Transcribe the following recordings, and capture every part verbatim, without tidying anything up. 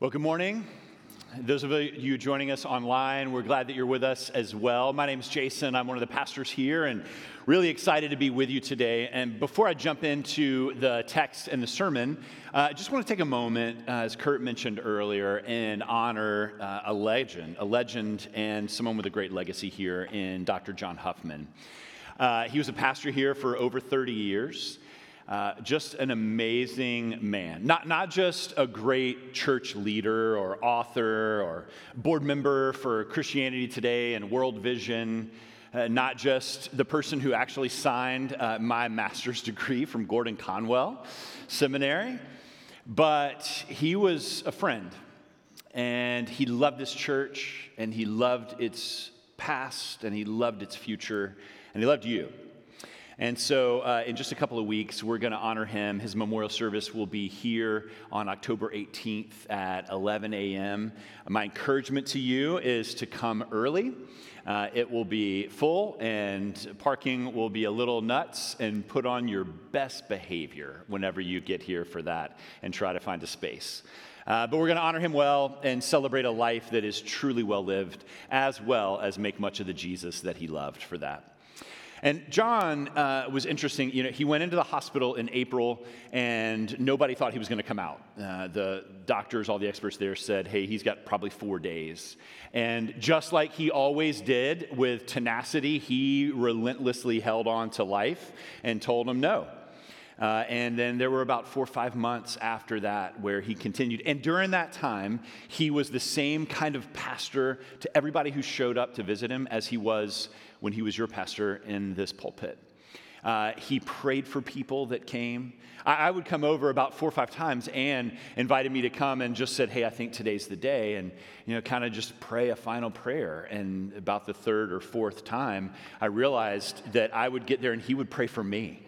Well, good morning. Those of you joining us online, we're glad that you're with us as well. My name is Jason. I'm one of the pastors here and really excited to be with you today. And before I jump into the text and the sermon, uh, I just want to take a moment, uh, as Kurt mentioned earlier, and honor uh, a legend, a legend and someone with a great legacy here in Doctor John Huffman. Uh, he was a pastor here for over thirty years. Uh, just an amazing man. Not, not just a great church leader or author or board member for Christianity Today and World Vision. Uh, not just the person who actually signed uh, my master's degree from Gordon Conwell Seminary, but he was a friend. And he loved this church, and he loved its past, and he loved its future, and he loved you. And so uh, in just a couple of weeks, we're going to honor him. His memorial service will be here on October eighteenth at eleven a.m. My encouragement to you is to come early. Uh, it will be full, and parking will be a little nuts, and put on your best behavior whenever you get here for that and try to find a space. Uh, but we're going to honor him well and celebrate a life that is truly well lived, as well as make much of the Jesus that he loved for that. And John uh, was interesting. You know, he went into the hospital in April, and nobody thought he was going to come out. Uh, the doctors, all the experts there said, hey, he's got probably four days. And just like he always did with tenacity, he relentlessly held on to life and told him no. Uh, and then there were about four or five months after that where he continued. And during that time, he was the same kind of pastor to everybody who showed up to visit him as he was when he was your pastor in this pulpit. Uh, he prayed for people that came. I, I would come over about four or five times and invited me to come and just said, hey, I think today's the day. And, you know, kind of just pray a final prayer. And about the third or fourth time, I realized that I would get there and he would pray for me.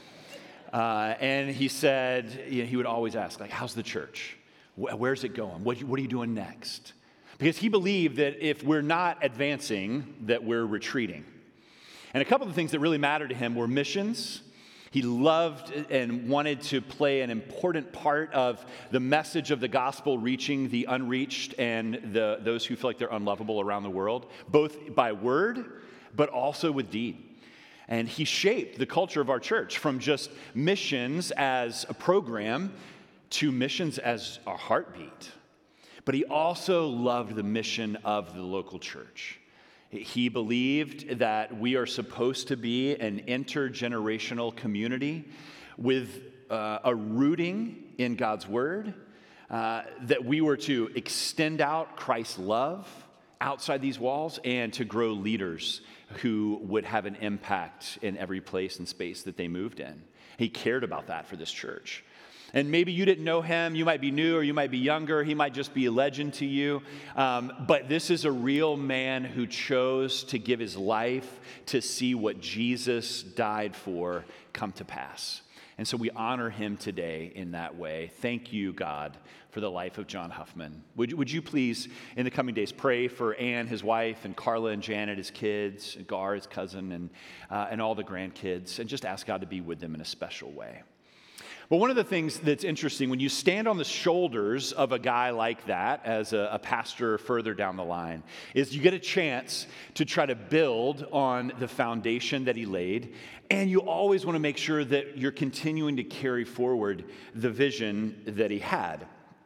Uh, and he said, you know, he would always ask, like, how's the church? Where's it going? What, what are you doing next? Because he believed that if we're not advancing, that we're retreating. And a couple of things that really mattered to him were missions. He loved and wanted to play an important part of the message of the gospel reaching the unreached and the, those who feel like they're unlovable around the world, both by word, but also with deed. And he shaped the culture of our church from just missions as a program to missions as a heartbeat. But he also loved the mission of the local church. He believed that we are supposed to be an intergenerational community with uh, a rooting in God's word, uh, that we were to extend out Christ's love outside these walls and to grow leaders who would have an impact in every place and space that they moved in. He cared about that for this church. And maybe you didn't know him. You might be new or you might be younger. He might just be a legend to you. Um, but this is a real man who chose to give his life to see what Jesus died for come to pass. And so we honor him today in that way. Thank you, God, for the life of John Huffman. Would, would you please, in the coming days, pray for Ann, his wife, and Carla and Janet, his kids, and Gar, his cousin, and, uh, and all the grandkids, and just ask God to be with them in a special way. But one of the things that's interesting, when you stand on the shoulders of a guy like that as a, a pastor further down the line, is you get a chance to try to build on the foundation that he laid, and you always want to make sure that you're continuing to carry forward the vision that he had.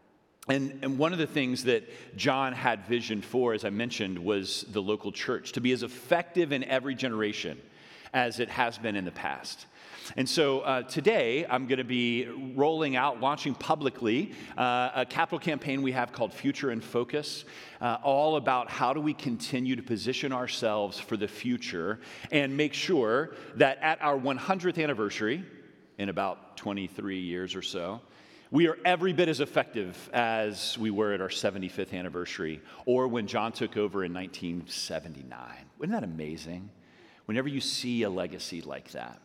And, and one of the things that John had vision for, as I mentioned, was the local church, to be as effective in every generation as it has been in the past. And so uh, today, I'm going to be rolling out, launching publicly, uh, a capital campaign we have called Future in Focus, uh, all about how do we continue to position ourselves for the future and make sure that at our one hundredth anniversary, in about twenty-three years or so, we are every bit as effective as we were at our seventy-fifth anniversary or when John took over in nineteen seventy-nine. Isn't that amazing? Whenever you see a legacy like that.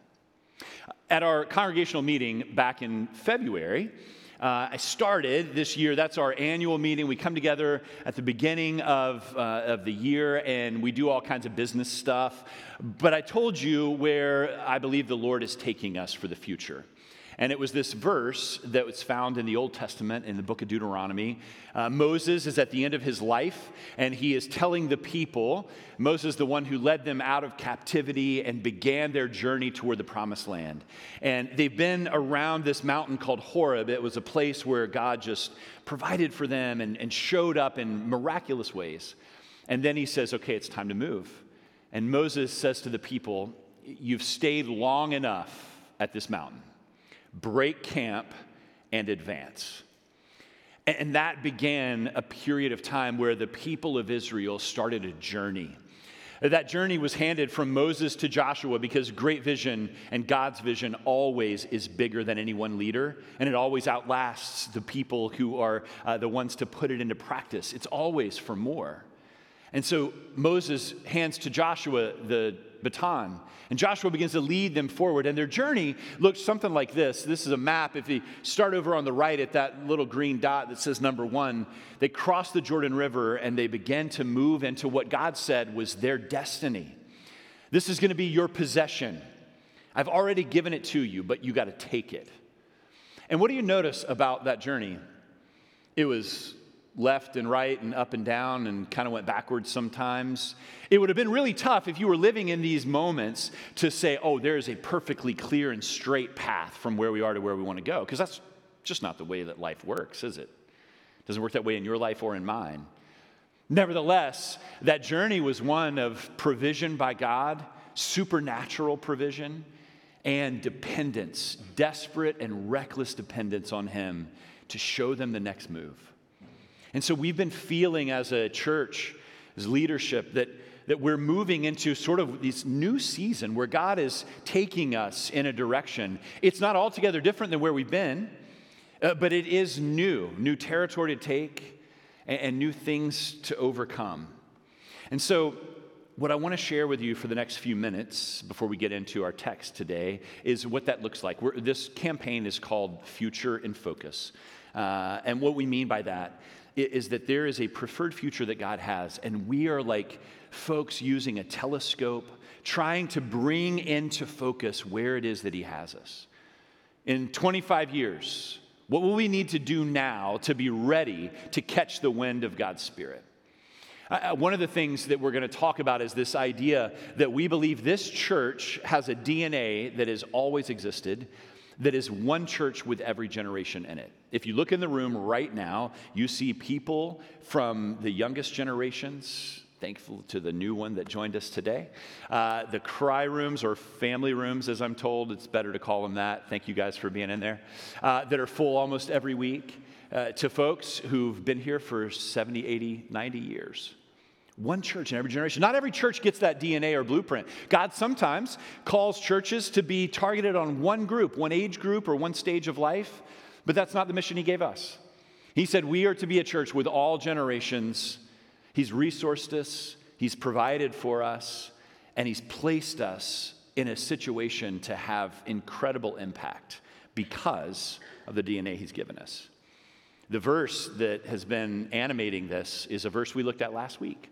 At our congregational meeting back in February, uh, I started this year, that's our annual meeting. We come together at the beginning of, uh, of the year and we do all kinds of business stuff. But I told you where I believe the Lord is taking us for the future. And it was this verse that was found in the Old Testament in the book of Deuteronomy. Uh, Moses is at the end of his life, and he is telling the people, Moses, the one who led them out of captivity and began their journey toward the promised land. And they've been around this mountain called Horeb. It was a place where God just provided for them and, and showed up in miraculous ways. And then he says, okay, it's time to move. And Moses says to the people, you've stayed long enough at this mountain. Break camp and advance. And that began a period of time where the people of Israel started a journey. That journey was handed from Moses to Joshua because great vision and God's vision always is bigger than any one leader, and it always outlasts the people who are uh, the ones to put it into practice. It's always for more. And so Moses hands to Joshua the baton, and Joshua begins to lead them forward. And their journey looks something like this. This is a map. If you start over on the right at that little green dot that says number one, they cross the Jordan River and they begin to move into what God said was their destiny. This is going to be your possession. I've already given it to you, but you got to take it. And what do you notice about that journey? It was left and right and up and down and kind of went backwards sometimes. It would have been really tough if you were living in these moments to say, oh, there is a perfectly clear and straight path from where we are to where we want to go, because that's just not the way that life works, is it? It doesn't work that way in your life or in mine. Nevertheless, that journey was one of provision by God, supernatural provision, and dependence, desperate and reckless dependence on Him to show them the next move. And so we've been feeling as a church, as leadership, that, that we're moving into sort of this new season where God is taking us in a direction. It's not altogether different than where we've been, uh, but it is new, new territory to take and, and new things to overcome. And so what I want to share with you for the next few minutes before we get into our text today is what that looks like. We're, this campaign is called Future in Focus. Uh, and what we mean by that is that there is a preferred future that God has, and we are like folks using a telescope trying to bring into focus where it is that He has us. In twenty-five years, what will we need to do now to be ready to catch the wind of God's Spirit? Uh, one of the things that we're going to talk about is this idea that we believe this church has a D N A that has always existed, that is one church with every generation in it. If you look in the room right now, you see people from the youngest generations, thankful to the new one that joined us today, uh, the cry rooms or family rooms, as I'm told, it's better to call them that. Thank you guys for being in there, uh, that are full almost every week, uh, to folks who've been here for seventy, eighty, ninety years. One church in every generation. Not every church gets that D N A or blueprint. God sometimes calls churches to be targeted on one group, one age group, or one stage of life, but that's not the mission He gave us. He said we are to be a church with all generations. He's resourced us, He's provided for us, and He's placed us in a situation to have incredible impact because of the D N A He's given us. The verse that has been animating this is a verse we looked at last week.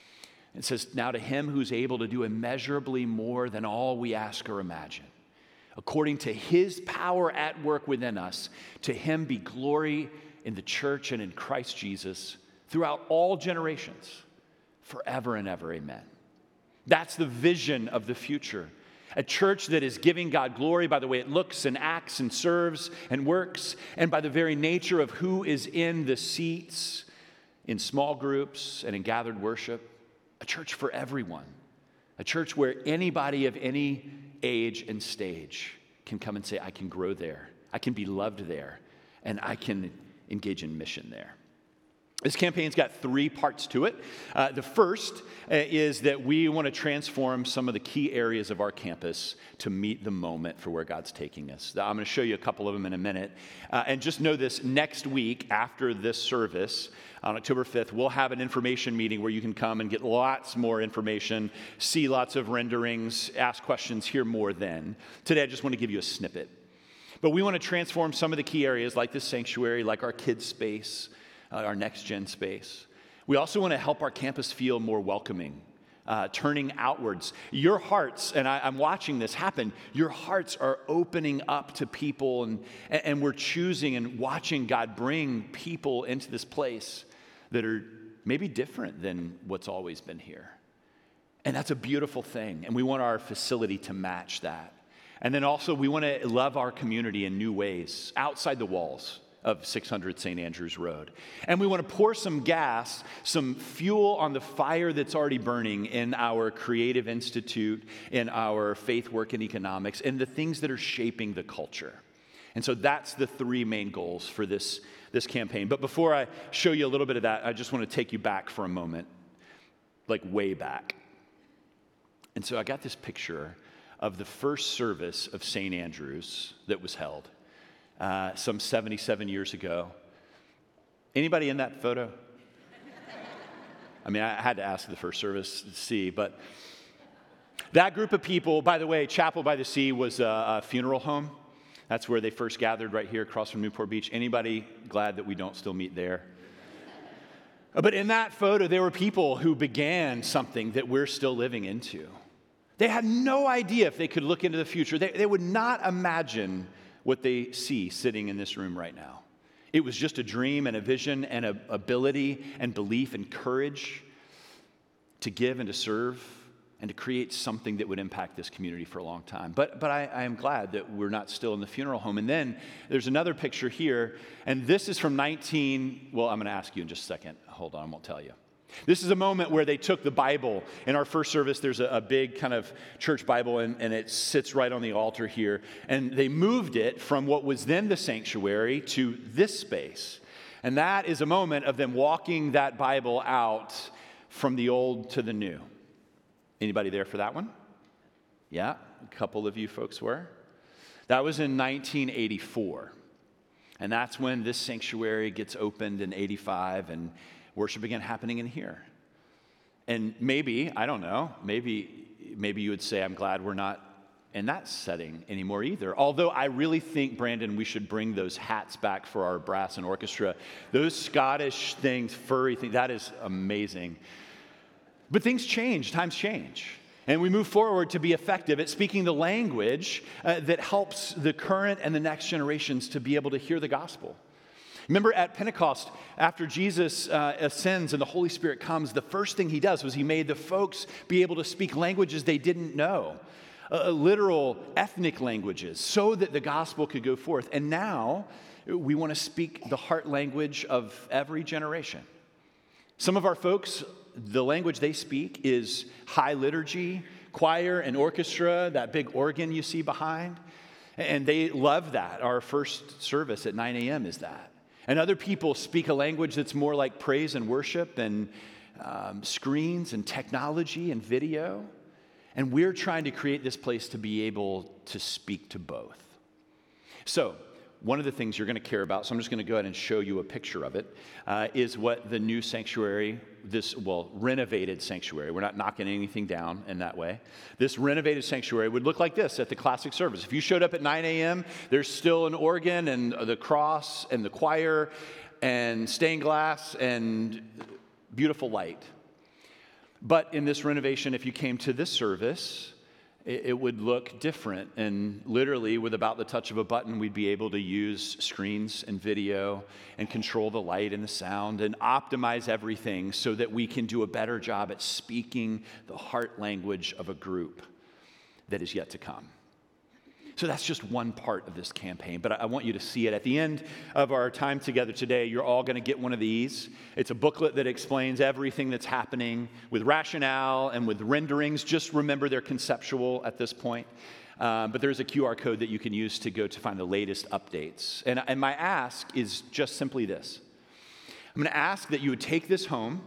It says, now to Him who's able to do immeasurably more than all we ask or imagine, according to His power at work within us, to Him be glory in the church and in Christ Jesus throughout all generations, forever and ever, amen. That's the vision of the future. A church that is giving God glory by the way it looks and acts and serves and works, and by the very nature of who is in the seats, in small groups and in gathered worship. A church for everyone. A church where anybody of any age and stage can come and say, I can grow there. I can be loved there. And I can engage in mission there. This campaign's got three parts to it. Uh, the first uh, is that we want to transform some of the key areas of our campus to meet the moment for where God's taking us. I'm going to show you a couple of them in a minute. Uh, and just know this, next week after this service, on October fifth, we'll have an information meeting where you can come and get lots more information, see lots of renderings, ask questions, hear more then. Today, I just want to give you a snippet. But we want to transform some of the key areas like this sanctuary, like our kids' space, Uh, our next-gen space. We also want to help our campus feel more welcoming, uh, turning outwards. Your hearts, and I, I'm watching this happen, your hearts are opening up to people, and, and we're choosing and watching God bring people into this place that are maybe different than what's always been here. And that's a beautiful thing, and we want our facility to match that. And then also, we want to love our community in new ways outside the walls of six hundred Saint Andrews Road. And we want to pour some gas, some fuel on the fire that's already burning in our Creative Institute, in our faith work and economics, and the things that are shaping the culture. And so that's the three main goals for this, this campaign. But before I show you a little bit of that, I just want to take you back for a moment, like way back. And so I got this picture of the first service of Saint Andrews that was held uh, some seventy-seven years ago. Anybody in that photo? I mean, I had to ask the first service to see, but that group of people, by the way, Chapel by the Sea was a, a funeral home. That's where they first gathered, right here across from Newport Beach. Anybody glad that we don't still meet there? But in that photo, there were people who began something that we're still living into. They had no idea if they could look into the future. They, they would not imagine what they see sitting in this room right now. It was just a dream and a vision and an ability and belief and courage to give and to serve and to create something that would impact this community for a long time. But, but I, I am glad that we're not still in the funeral home. And then there's another picture here, and this is from nineteen, well, I'm going to ask you in just a second. Hold on, I won't tell you. This is a moment where they took the Bible. In our first service, there's a, a big kind of church Bible, and, and it sits right on the altar here. And they moved it from what was then the sanctuary to this space. And that is a moment of them walking that Bible out from the old to the new. Anybody there for that one? Yeah, a couple of you folks were. That was in nineteen eighty-four. And that's when this sanctuary gets opened in eighty-five, and worship began happening in here. And maybe, I don't know, maybe maybe you would say, I'm glad we're not in that setting anymore either. Although I really think, Brandon, we should bring those hats back for our brass and orchestra. Those Scottish things, furry things, that is amazing. But things change, times change. And we move forward to be effective at speaking the language uh, that helps the current and the next generations to be able to hear the gospel. Remember at Pentecost, after Jesus uh, ascends and the Holy Spirit comes, the first thing he does was he made the folks be able to speak languages they didn't know, uh, literal ethnic languages, so that the gospel could go forth. And now we want to speak the heart language of every generation. Some of our folks, the language they speak is high liturgy, choir and orchestra, that big organ you see behind. And they love that. Our first service at nine a.m. is that. And other people speak a language that's more like praise and worship and um, screens and technology and video. And we're trying to create this place to be able to speak to both. So one of the things you're going to care about, so I'm just going to go ahead and show you a picture of it, uh, is what the new sanctuary, this, well, renovated sanctuary, we're not knocking anything down in that way. This renovated sanctuary would look like this at the classic service. If you showed up at nine a.m., there's still an organ and the cross and the choir and stained glass and beautiful light. But in this renovation, if you came to this service, it would look different, and literally with about the touch of a button, we'd be able to use screens and video and control the light and the sound and optimize everything so that we can do a better job at speaking the heart language of a group that is yet to come. So that's just one part of this campaign, but I want you to see it. At the end of our time together today, you're all going to get one of these. It's a booklet that explains everything that's happening with rationale and with renderings. Just remember they're conceptual at this point. Um, but there's a Q R code that you can use to go to find the latest updates. And, and my ask is just simply this. I'm going to ask that you would take this home,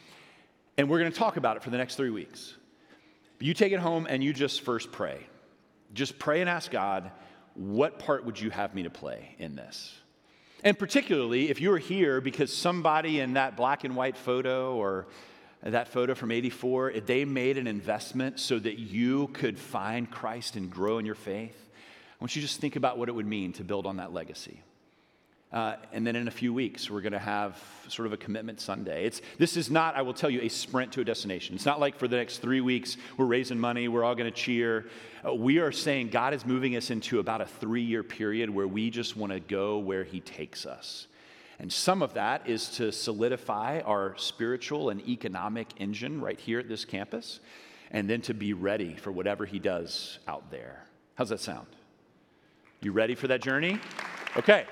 and we're going to talk about it for the next three weeks. You take it home and you just first pray. Just pray and ask God, what part would you have me to play in this? And particularly, if you were here because somebody in that black and white photo or that photo from eighty-four, if they made an investment so that you could find Christ and grow in your faith, I want you to just think about what it would mean to build on that legacy. Uh, and then in a few weeks, we're going to have sort of a commitment Sunday. It's, this is not, I will tell you, a sprint to a destination. It's not like for the next three weeks, we're raising money, we're all going to cheer. Uh, we are saying God is moving us into about a three-year period where we just want to go where he takes us. And some of that is to solidify our spiritual and economic engine right here at this campus, and then to be ready for whatever he does out there. How's that sound? You ready for that journey? Okay.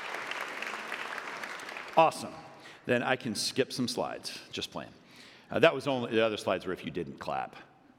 Awesome. Then I can skip some slides. Just playing. Uh, that was only, the other slides were if you didn't clap.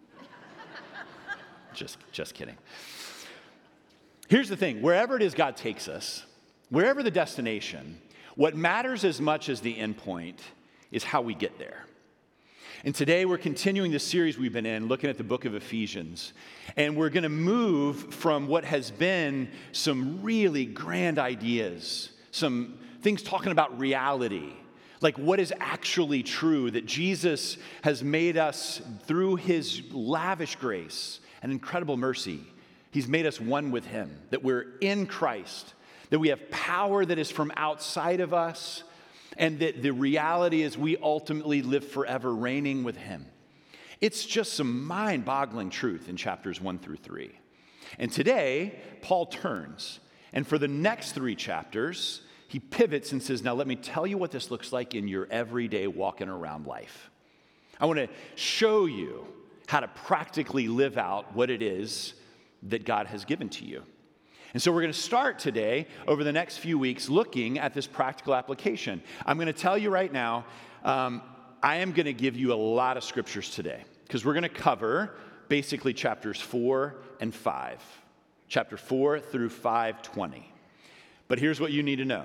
just, just kidding. Here's the thing. Wherever it is God takes us, wherever the destination, what matters as much as the end point is how we get there. And today we're continuing the series we've been in, looking at the book of Ephesians. And we're going to move from what has been some really grand ideas, some things talking about reality, like what is actually true, that Jesus has made us through his lavish grace and incredible mercy. He's made us one with him, that we're in Christ, that we have power that is from outside of us, and that the reality is we ultimately live forever reigning with him. It's just some mind-boggling truth in chapters one through three. And today, Paul turns, and for the next three chapters, he pivots and says, now let me tell you what this looks like in your everyday walking around life. I want to show you how to practically live out what it is that God has given to you. And so we're going to start today, over the next few weeks, looking at this practical application. I'm going to tell you right now, um, I am going to give you a lot of scriptures today, because we're going to cover basically chapters four and five, chapter four through five twenty. But here's what you need to know.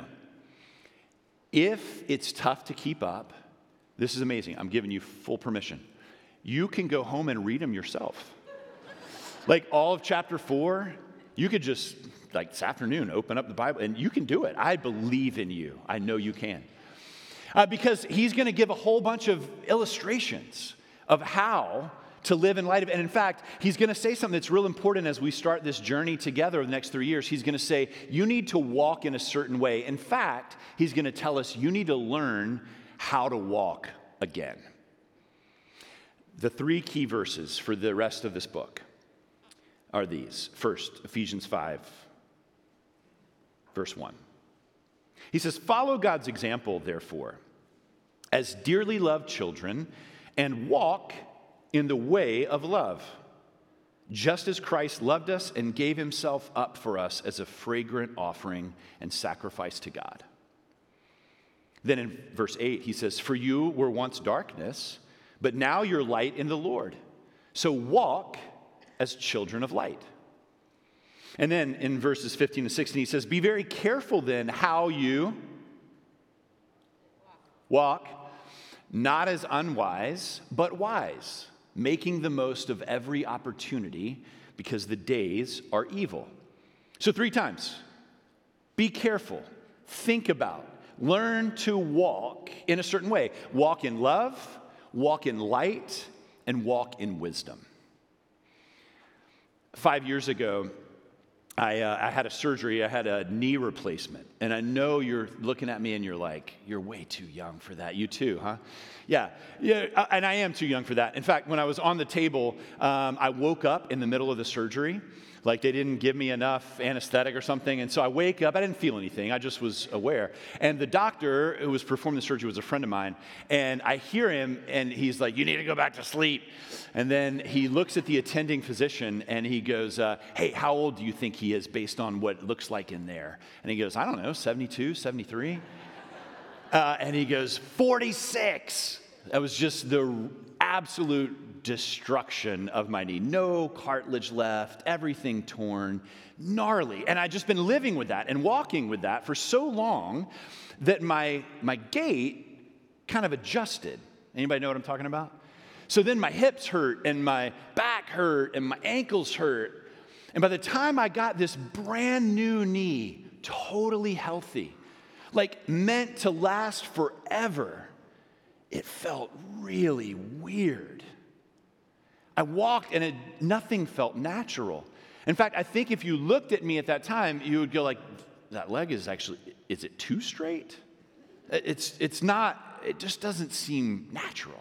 If it's tough to keep up, this is amazing. I'm giving you full permission. You can go home and read them yourself. Like all of chapter four, you could just, like this afternoon, open up the Bible, and you can do it. I believe in you. I know you can. Uh, because he's going to give a whole bunch of illustrations of how to live in light of it. And in fact, he's going to say something that's real important as we start this journey together over the next three years. He's going to say, you need to walk in a certain way. In fact, he's going to tell us you need to learn how to walk again. The three key verses for the rest of this book are these. First, Ephesians five, verse one. He says, follow God's example, therefore, as dearly loved children, and walk in the way of love, just as Christ loved us and gave himself up for us as a fragrant offering and sacrifice to God. Then in verse eight, he says, for you were once darkness, but now you're light in the Lord. So walk as children of light. And then in verses fifteen to sixteen, he says, be very careful then how you walk, not as unwise, but wise, making the most of every opportunity because the days are evil. So three times, be careful, think about, learn to walk in a certain way. Walk in love, walk in light, and walk in wisdom. Five years ago, I, uh, I had a surgery. I had a knee replacement. And I know you're looking at me and you're like, you're way too young for that. You too, huh? Yeah, yeah. And I am too young for that. In fact, when I was on the table, um, I woke up in the middle of the surgery. Like they didn't give me enough anesthetic or something. And so I wake up, I didn't feel anything. I just was aware. And the doctor who was performing the surgery was a friend of mine. And I hear him and he's like, you need to go back to sleep. And then he looks at the attending physician and he goes, uh, hey, how old do you think he is based on what it looks like in there? And he goes, I don't know, seventy-two, seventy-three? uh, and he goes, forty-six. That was just the absolute destruction of my knee. No cartilage left, everything torn, gnarly. And I'd just been living with that and walking with that for so long that my, my gait kind of adjusted. Anybody know what I'm talking about? So then my hips hurt and my back hurt and my ankles hurt. And by the time I got this brand new knee, totally healthy, like meant to last forever, it felt really weird. I walked and it, nothing felt natural. In fact, I think if you looked at me at that time, you would go like, that leg is actually, is it too straight? It's, it's not, it just doesn't seem natural.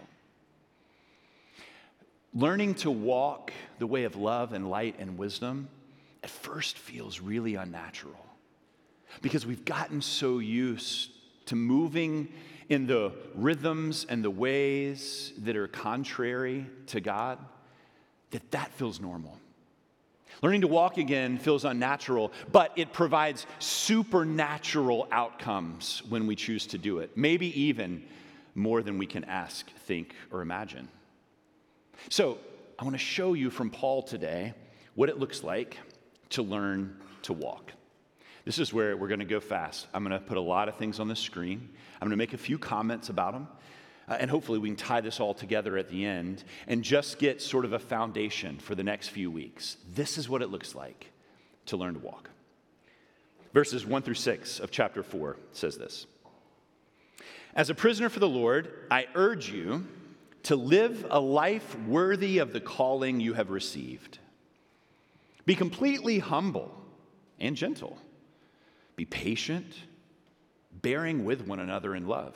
Learning to walk the way of love and light and wisdom at first feels really unnatural because we've gotten so used to moving in the rhythms and the ways that are contrary to God that that feels normal. Learning to walk again feels unnatural, but it provides supernatural outcomes when we choose to do it, maybe even more than we can ask, think, or imagine. So I want to show you from Paul today what it looks like to learn to walk. This is where we're going to go fast. I'm going to put a lot of things on the screen. I'm going to make a few comments about them. Uh, and hopefully we can tie this all together at the end and just get sort of a foundation for the next few weeks. This is what it looks like to learn to walk. Verses one through six of chapter four says this. As a prisoner for the Lord, I urge you to live a life worthy of the calling you have received. Be completely humble and gentle. Be patient, bearing with one another in love.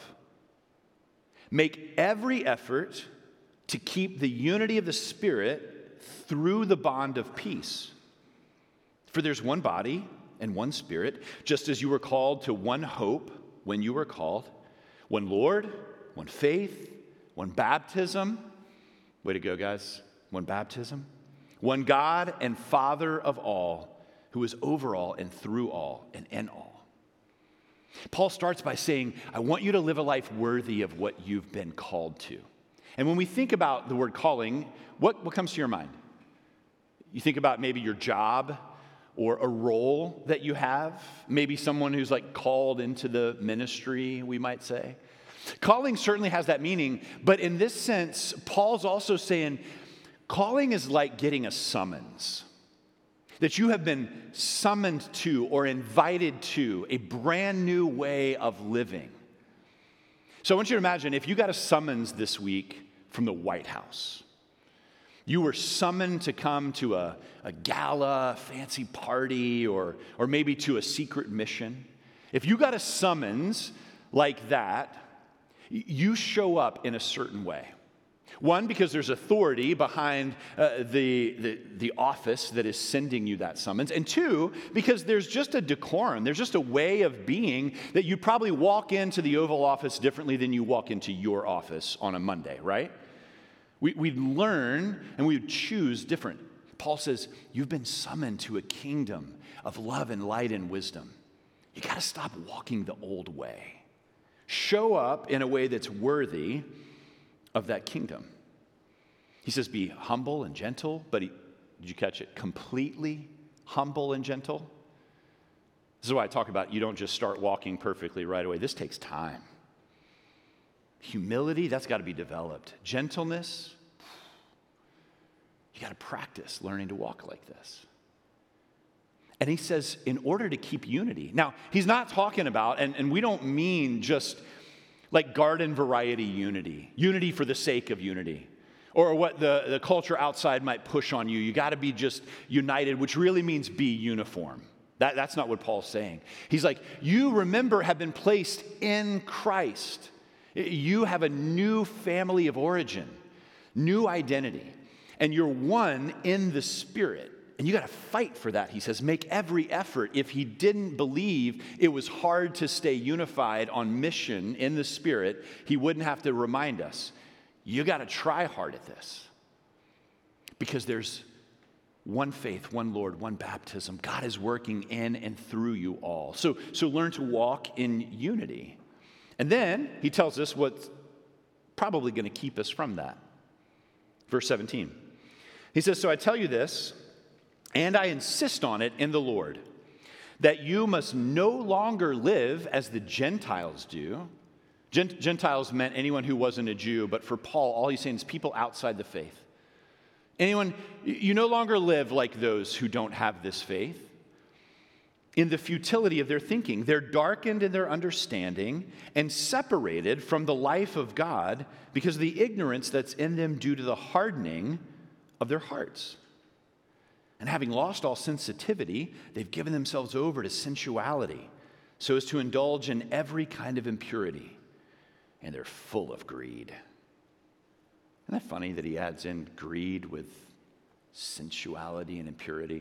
Make every effort to keep the unity of the Spirit through the bond of peace. For there's one body and one Spirit, just as you were called to one hope when you were called, one Lord, one faith, one baptism. Way to go, guys. One baptism. One God and Father of all, who is over all and through all and in all. Paul starts by saying, I want you to live a life worthy of what you've been called to. And when we think about the word calling, what, what comes to your mind? You think about maybe your job or a role that you have, maybe someone who's like called into the ministry, we might say. Calling certainly has that meaning, but in this sense, Paul's also saying calling is like getting a summons. That you have been summoned to or invited to a brand new way of living. So I want you to imagine if you got a summons this week from the White House. You were summoned to come to a, a gala, fancy party, or, or maybe to a secret mission. If you got a summons like that, you show up in a certain way. One, because there's authority behind uh, the, the, the office that is sending you that summons. And two, because there's just a decorum. There's just a way of being that you probably walk into the Oval Office differently than you walk into your office on a Monday, right? We, we'd learn and we would choose different. Paul says, you've been summoned to a kingdom of love and light and wisdom. You got to stop walking the old way. Show up in a way that's worthy of that kingdom. He says, be humble and gentle, but he, did you catch it? Completely humble and gentle. This is why I talk about you don't just start walking perfectly right away. This takes time. Humility, that's got to be developed. Gentleness, you got to practice learning to walk like this. And he says, in order to keep unity. Now, he's not talking about, and, and we don't mean just like garden variety unity, unity for the sake of unity, or what the, the culture outside might push on you. You got to be just united, which really means be uniform. That, that's not what Paul's saying. He's like, you remember have been placed in Christ. You have a new family of origin, new identity, and you're one in the Spirit. And you got to fight for that, he says. Make every effort. If he didn't believe it was hard to stay unified on mission in the Spirit, he wouldn't have to remind us. You got to try hard at this. Because there's one faith, one Lord, one baptism. God is working in and through you all. So, so learn to walk in unity. And then he tells us what's probably going to keep us from that. Verse seventeen. He says, so I tell you this, and I insist on it in the Lord, that you must no longer live as the Gentiles do. Gentiles meant anyone who wasn't a Jew, but for Paul, all he's saying is people outside the faith. Anyone, you no longer live like those who don't have this faith. In the futility of their thinking, they're darkened in their understanding and separated from the life of God because of the ignorance that's in them due to the hardening of their hearts. And having lost all sensitivity, they've given themselves over to sensuality, so as to indulge in every kind of impurity, and they're full of greed. Isn't that funny that he adds in greed with sensuality and impurity?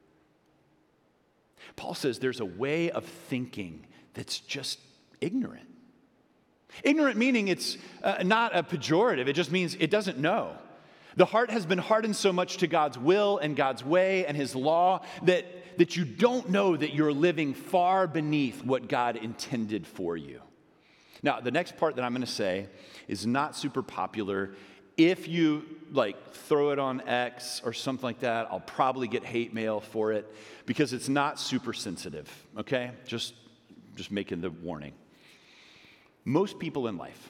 Paul says there's a way of thinking that's just ignorant. Ignorant meaning it's uh, not a pejorative, it just means it doesn't know. The heart has been hardened so much to God's will and God's way and his law that, that you don't know that you're living far beneath what God intended for you. Now, the next part that I'm going to say is not super popular. If you like throw it on X or something like that, I'll probably get hate mail for it because it's not super sensitive, okay? Just, just making the warning. Most people in life,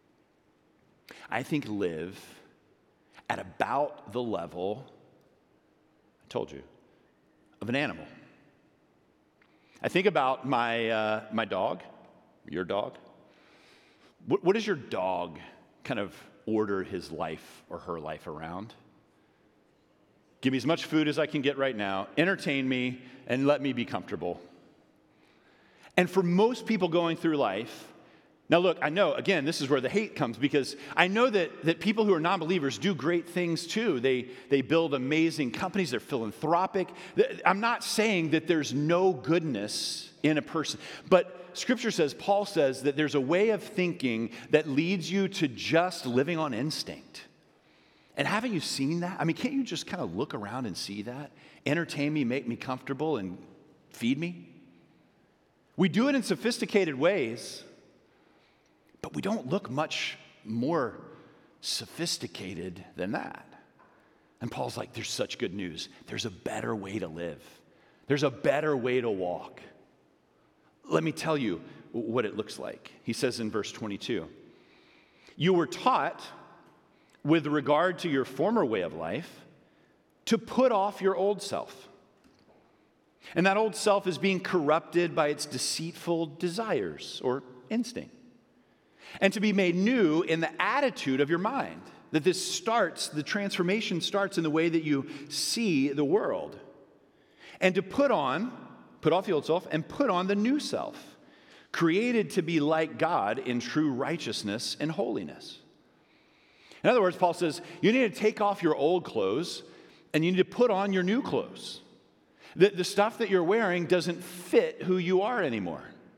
I think, live at about the level, I told you, of an animal. I think about my uh, my dog, your dog. What, what does your dog kind of order his life or her life around? Give me as much food as I can get right now, entertain me, and let me be comfortable. And for most people going through life, now look, I know, again, this is where the hate comes because I know that, that people who are non-believers do great things too. They, they build amazing companies, they're philanthropic. I'm not saying that there's no goodness in a person, but Scripture says, Paul says that there's a way of thinking that leads you to just living on instinct. And haven't you seen that? I mean, can't you just kind of look around and see that? Entertain me, make me comfortable, and feed me? We do it in sophisticated ways, but we don't look much more sophisticated than that. And Paul's like, there's such good news. There's a better way to live. There's a better way to walk. Let me tell you what it looks like. He says in verse twenty-two, you were taught with regard to your former way of life to put off your old self. And that old self is being corrupted by its deceitful desires or instinct. And to be made new in the attitude of your mind. That this starts, the transformation starts in the way that you see the world. And to put on, put off the old self and put on the new self, created to be like God in true righteousness and holiness. In other words, Paul says, you need to take off your old clothes and you need to put on your new clothes. The, the stuff that you're wearing doesn't fit who you are anymore.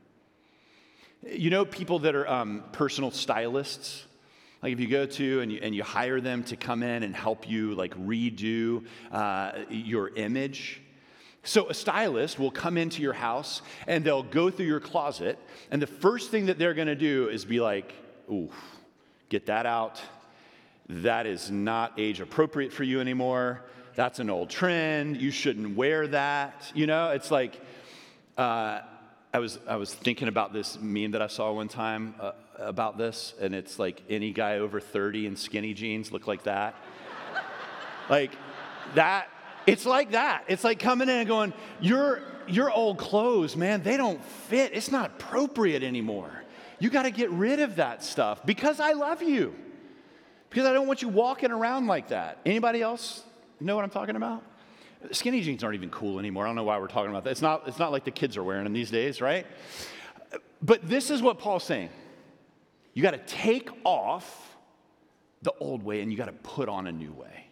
You know people that are um, personal stylists? Like if you go to and you, and you hire them to come in and help you like redo uh, your image. So a stylist will come into your house and they'll go through your closet and the first thing that they're going to do is be like, ooh, get that out. That is not age appropriate for you anymore. That's an old trend. You shouldn't wear that. You know, it's like, uh, I was I was thinking about this meme that I saw one time uh, about this, and it's like any guy over thirty in skinny jeans look like that. Like that, it's like that. It's like coming in and going, your, your old clothes, man, they don't fit. It's not appropriate anymore. You got to get rid of that stuff because I love you. Because I don't want you walking around like that. Anybody else know what I'm talking about? Skinny jeans aren't even cool anymore. I don't know why we're talking about that. It's not, it's not like the kids are wearing them these days, right? But this is what Paul's saying. You got to take off the old way and you got to put on a new way.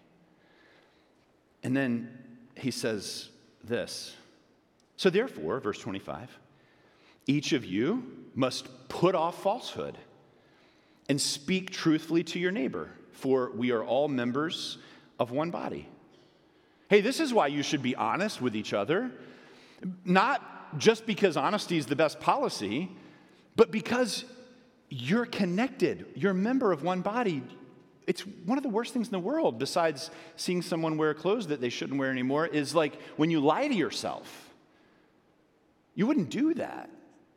And then he says this. So therefore, verse twenty-five, each of you must put off falsehood and speak truthfully to your neighbor, for we are all members of one body. Hey, this is why you should be honest with each other, not just because honesty is the best policy, but because you're connected. You're a member of one body. It's one of the worst things in the world, besides seeing someone wear clothes that they shouldn't wear anymore, is like when you lie to yourself. You wouldn't do that.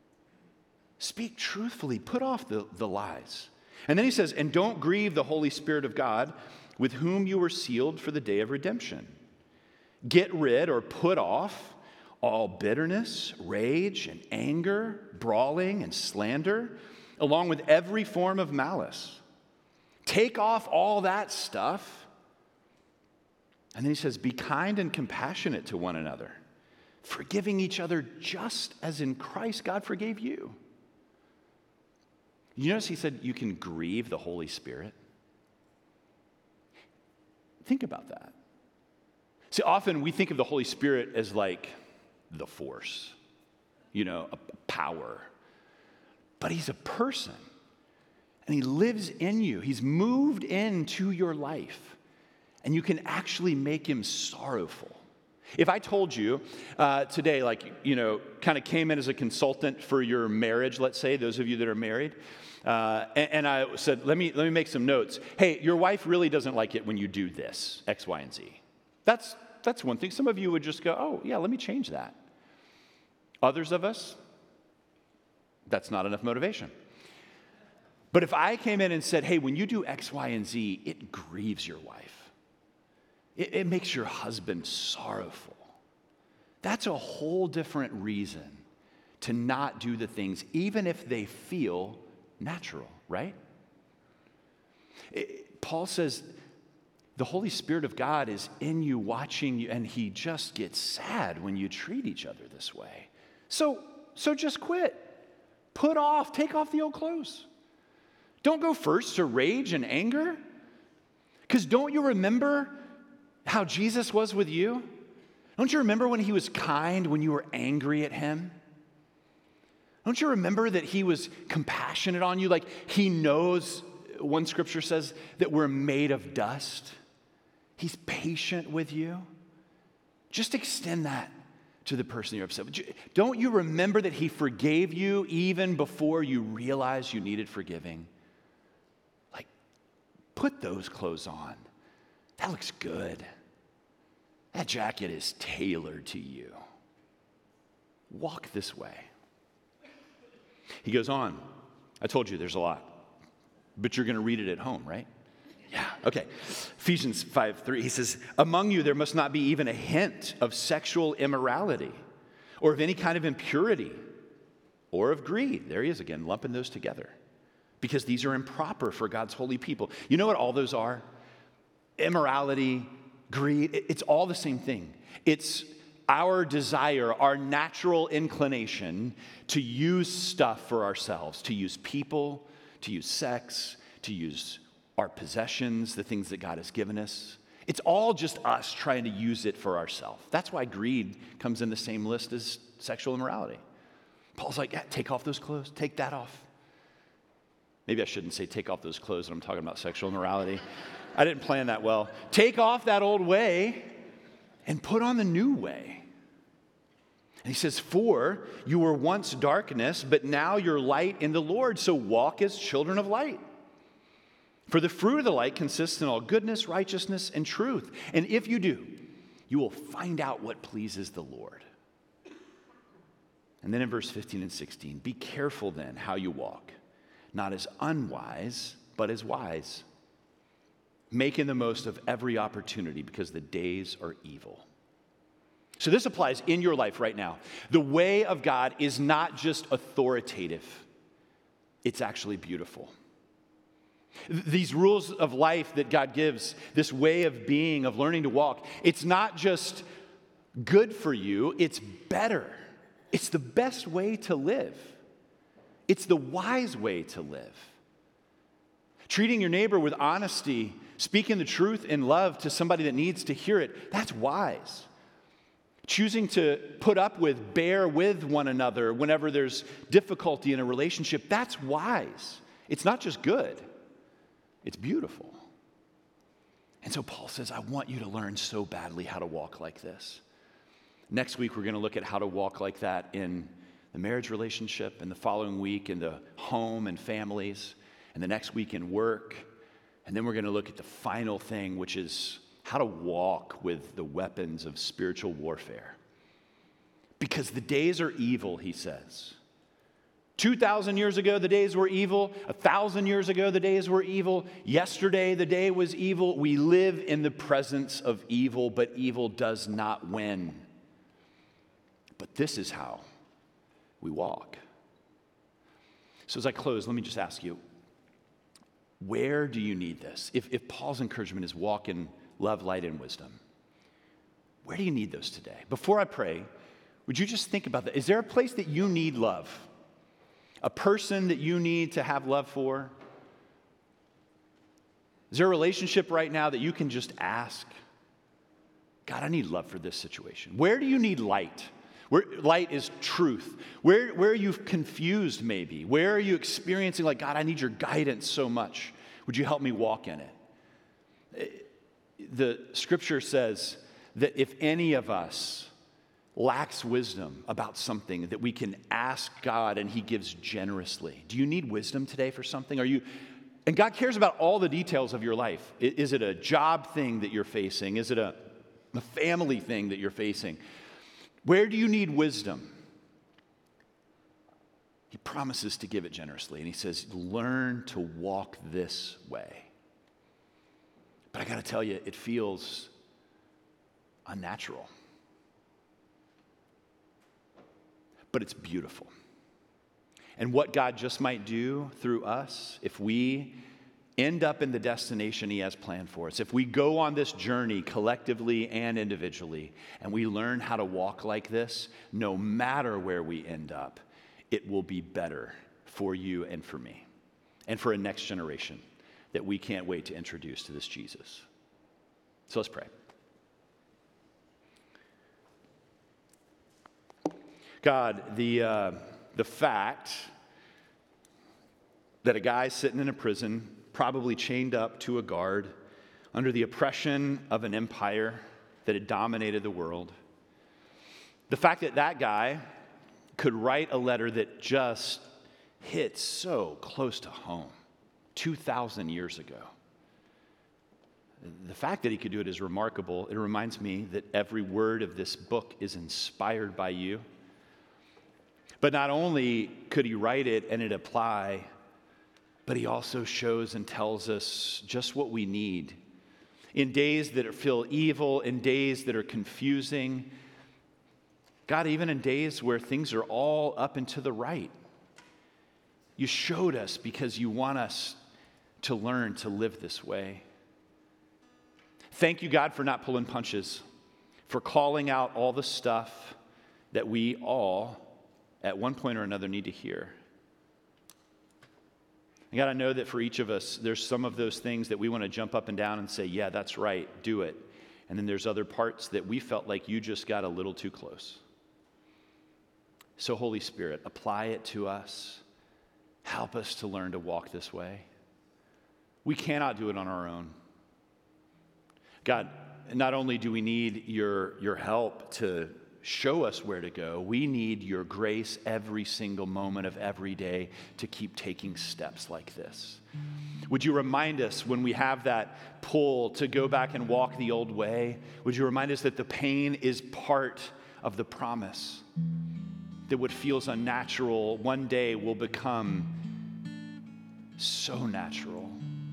Speak truthfully. Put off the, the lies. And then he says, and don't grieve the Holy Spirit of God, with whom you were sealed for the day of redemption. Get rid or put off all bitterness, rage, and anger, brawling, and slander, along with every form of malice. Take off all that stuff. And then he says, be kind and compassionate to one another, forgiving each other just as in Christ God forgave you. You notice he said you can grieve the Holy Spirit? Think about that. See, often we think of the Holy Spirit as like the force, you know, a power. But he's a person, and he lives in you. He's moved into your life, and you can actually make him sorrowful. If I told you uh, today, like, you know, kind of came in as a consultant for your marriage, let's say, those of you that are married, uh, and, and I said, let me let me make some notes. Hey, your wife really doesn't like it when you do this, X, Y, and Z. That's that's one thing. Some of you would just go, oh, yeah, let me change that. Others of us, that's not enough motivation. But if I came in and said, hey, when you do X, Y, and Z, it grieves your wife. It, it makes your husband sorrowful. That's a whole different reason to not do the things, even if they feel natural, right? It, Paul says the Holy Spirit of God is in you, watching you, and he just gets sad when you treat each other this way. So, so just quit. Put off, take off the old clothes. Don't go first to rage and anger. Because don't you remember how Jesus was with you? Don't you remember when he was kind when you were angry at him? Don't you remember that he was compassionate on you? Like he knows, one scripture says, that we're made of dust. He's patient with you. Just extend that to the person you're upset with. Don't you remember that he forgave you even before you realized you needed forgiving? Like, put those clothes on. That looks good. That jacket is tailored to you. Walk this way. He goes on. I told you there's a lot, but you're going to read it at home, right? Yeah, okay. Ephesians five three, he says, among you there must not be even a hint of sexual immorality or of any kind of impurity or of greed. There he is again, lumping those together because these are improper for God's holy people. You know what all those are? Immorality, greed, it's all the same thing. It's our desire, our natural inclination to use stuff for ourselves, to use people, to use sex, to use our possessions, the things that God has given us. It's all just us trying to use it for ourselves. That's why greed comes in the same list as sexual immorality. Paul's like, yeah, take off those clothes, take that off. Maybe I shouldn't say take off those clothes when I'm talking about sexual immorality. I didn't plan that well. Take off that old way and put on the new way. And he says, for you were once darkness, but now you're light in the Lord, so walk as children of light. For the fruit of the light consists in all goodness, righteousness, and truth. And if you do, you will find out what pleases the Lord. And then in verse fifteen and sixteen, be careful then how you walk, not as unwise, but as wise, making the most of every opportunity because the days are evil. So this applies in your life right now. The way of God is not just authoritative, it's actually beautiful. These rules of life that God gives, this way of being, of learning to walk, it's not just good for you, it's better. It's the best way to live. It's the wise way to live. Treating your neighbor with honesty, speaking the truth in love to somebody that needs to hear it, that's wise. Choosing to put up with, bear with one another whenever there's difficulty in a relationship, that's wise. It's not just good. It's beautiful. And so Paul says, I want you to learn so badly how to walk like this. Next week, we're going to look at how to walk like that in the marriage relationship, and the following week in the home and families, and the next week in work. And then we're going to look at the final thing, which is how to walk with the weapons of spiritual warfare. Because the days are evil, he says. two thousand years ago, the days were evil. one thousand years ago, the days were evil. Yesterday, the day was evil. We live in the presence of evil, but evil does not win. But this is how we walk. So as I close, let me just ask you, where do you need this? If, if Paul's encouragement is walk in love, light, and wisdom, where do you need those today? Before I pray, Would you just think about that? Is there a place that you need love? A person that you need to have love for? Is there a relationship right now that you can just ask, God, I need love for this situation? Where do you need light? Where light is truth. Where, where are you confused maybe? Where are you experiencing like, God, I need your guidance so much. Would you help me walk in it? The scripture says that if any of us lacks wisdom about something, that we can ask God and he gives generously. Do you need wisdom today for something? Are you, and God cares about all the details of your life. Is it a job thing that you're facing? Is it a, a family thing that you're facing? Where do you need wisdom? He promises to give it generously, and he says, learn to walk this way. But I got to tell you, it feels unnatural. But it's beautiful. And what God just might do through us, if we end up in the destination he has planned for us, if we go on this journey collectively and individually, and we learn how to walk like this, no matter where we end up, it will be better for you and for me, and for a next generation that we can't wait to introduce to this Jesus. So let's pray. God, the, uh, the fact that a guy sitting in a prison, probably chained up to a guard, under the oppression of an empire that had dominated the world, the fact that that guy could write a letter that just hit so close to home two thousand years ago. The fact that he could do it is remarkable. It reminds me that every word of this book is inspired by you. But not only could he write it and it apply, but he also shows and tells us just what we need. In days that feel evil, in days that are confusing, God, even in days where things are all up and to the right, you showed us because you want us to learn to live this way. Thank you, God, for not pulling punches, for calling out all the stuff that we all, at one point or another, need to hear. And God, I know that for each of us, there's some of those things that we want to jump up and down and say, yeah, that's right, do it. And then there's other parts that we felt like you just got a little too close. So Holy Spirit, apply it to us. Help us to learn to walk this way. We cannot do it on our own. God, not only do we need your, your help to show us where to go, we need your grace every single moment of every day to keep taking steps like this. Would you remind us when we have that pull to go back and walk the old way? Would you remind us that the pain is part of the promise? That what feels unnatural one day will become so natural.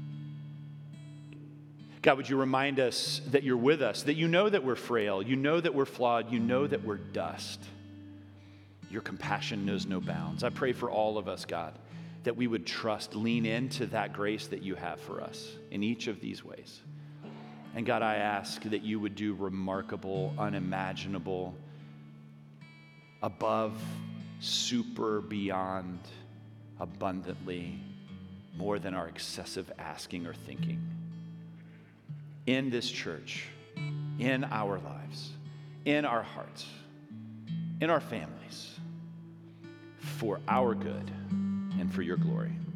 God, would you remind us that you're with us, that you know that we're frail, you know that we're flawed, you know that we're dust. Your compassion knows no bounds. I pray for all of us, God, that we would trust, lean into that grace that you have for us in each of these ways. And God, I ask that you would do remarkable, unimaginable, above, super, beyond, abundantly, more than our excessive asking or thinking. In this church, in our lives, in our hearts, in our families, for our good and for your glory.